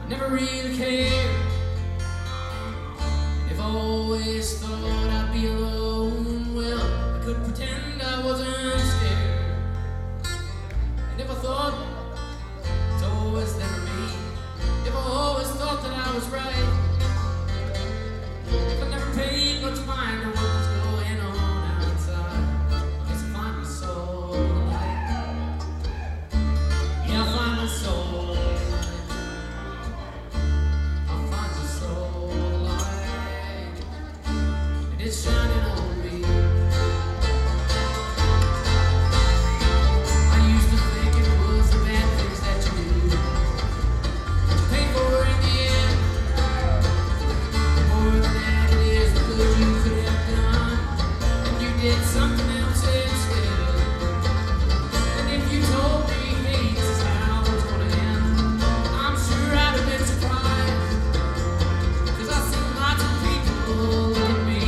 Never really cared. If I always thought I'd be alone, well, I could pretend I wasn't scared. And if I thought it's always never me, if I always thought that I was right, if I never paid much mind to what was going on outside, I guess I find my soul light. Yeah, I find my soul. It's shining on me. I used to think it was the bad things that you do that you pay for in the end. More than that, it is the good you could have done, and you did something else instead. And if you told me, hey, this is how it's gonna end, I'm sure I'd have been surprised, 'cause I've seen lots of people look at me.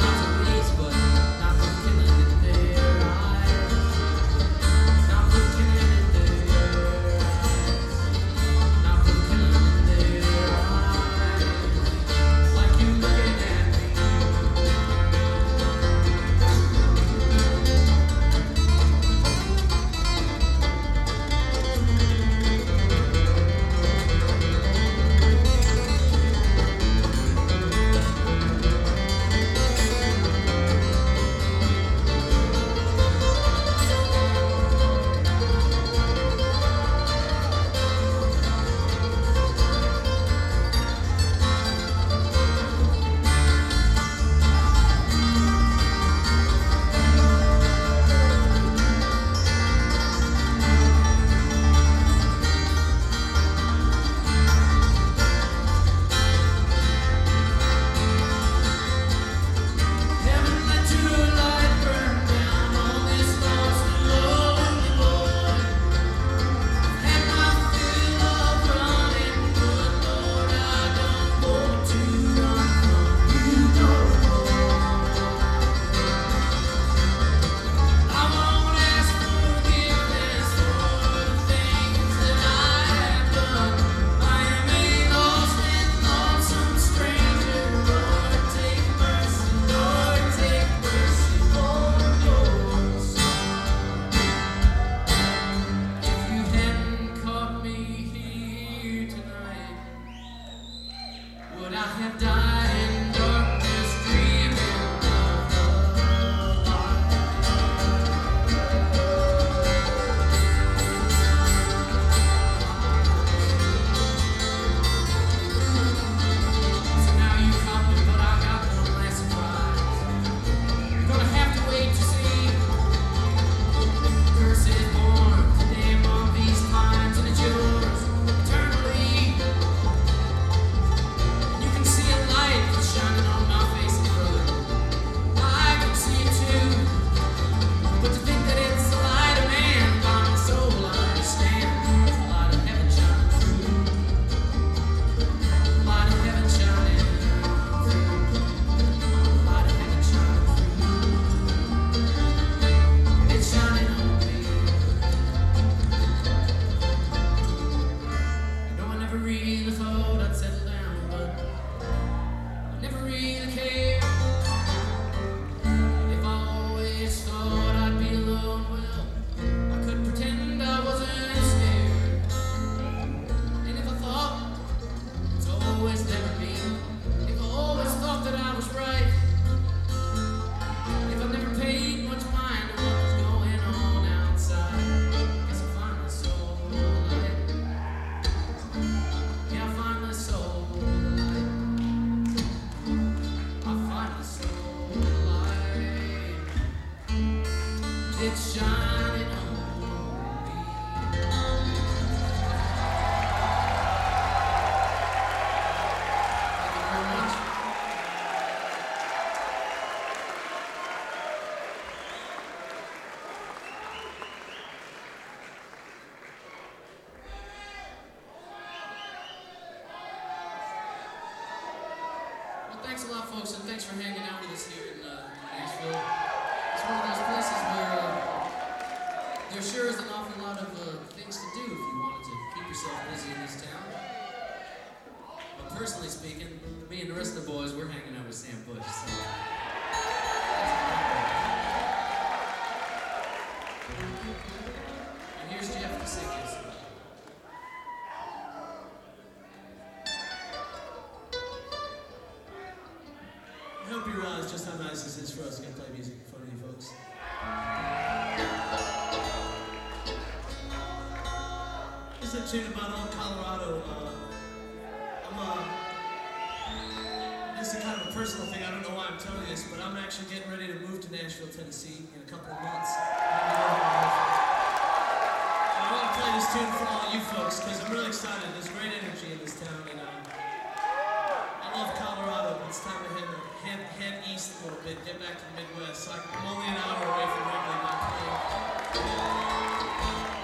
Would I have died in darkness, dreaming of the light? So now you caught me, but I got one last surprise. You're gonna have to wait to see. Curse is born today among these pines, and it's yours eternally. Shining on my face, brother. I can see it too. But to think that it's the light of man by my soul, I understand. The light of heaven shining through. The light of heaven shining through. The light of heaven shining through. It's shining on me. You know, I never really thought I'd settle down, but never really cared. If I always thought I'd be alone, well, I could pretend I wasn't scared. And if I thought it's always never me, if I always thought that I was right, if I never paid much mind to what was going on outside, guess I find my soul light. Yeah, I find my soul. It's shining on me. Thank you very much. Well, thanks a lot, folks, and thanks for hanging out with us here in Nashville. It's one of those places where there sure is an awful lot of things to do if you wanted to keep yourself busy in this town. Personally speaking, me and the rest of the boys, we're hanging out with Sam Bush. So. And here's Jeff Kasikas. I hope you realize just how nice this is for us to get to play music in front of you folks. This is a tune about old Colorado. This is kind of a personal thing. I don't know why I'm telling you this, but I'm actually getting ready to move to Nashville, Tennessee in a couple of months. And I want to play this tune for all you folks because I'm really excited. There's great energy in this town, and I love Colorado, but it's time to head east a little bit, get back to the Midwest. So I'm only an hour away from Wrigley, not playing.